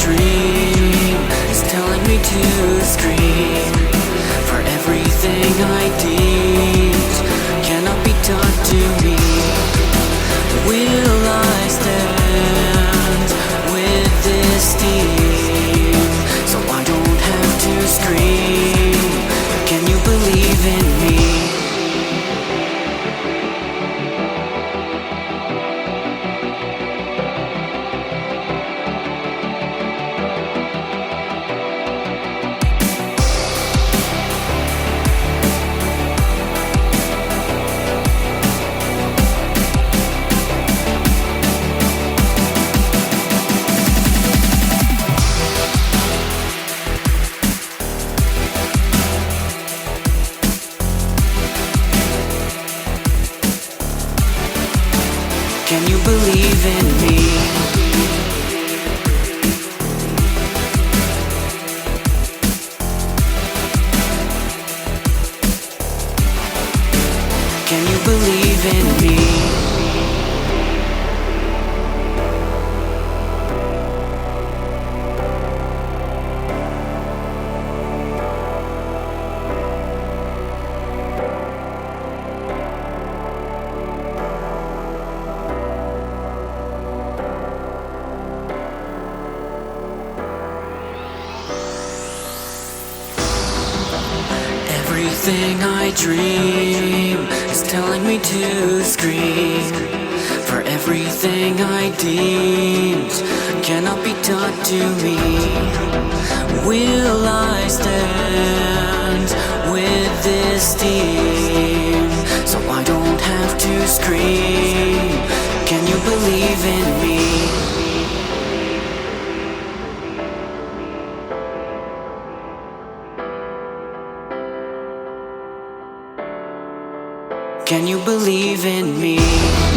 dream is telling me to scream. For everything I did cannot be done to me. Will I stand with this team so I don't have to scream? Can you believe in me? Can you believe in me? Can you believe in me? Everything I dream is telling me to scream. For everything I deemed cannot be done to me. Will I stand with this team so I don't have to scream? Can you believe in me? Can you believe in me?